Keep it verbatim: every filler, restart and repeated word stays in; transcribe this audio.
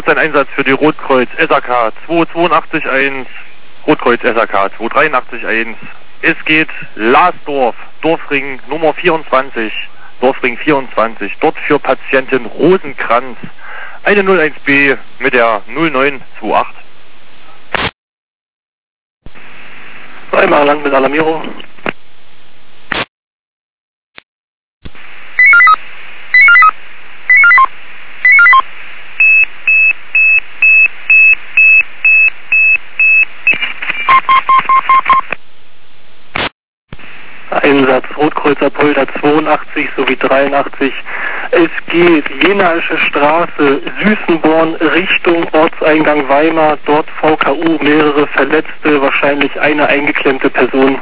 kurz ein Einsatz für die Rotkreuz S A K zwei zwei acht eins, Rotkreuz S A K zwei drei acht eins. Es geht Lasdorf, Dorfring Nummer vierundzwanzig, Dorfring vierundzwanzig, dort für Patientin Rosenkranz, eine null eins B mit der null neun zwei acht. Einmal lang mit Alarmierung. Einsatz Rotkreuzer Polder zweiundachtzig sowie dreiundachtzig. Es geht Jenaische Straße, Süßenborn, Richtung Ortseingang Weimar, dort V K U, mehrere Verletzte, wahrscheinlich eine eingeklemmte Person.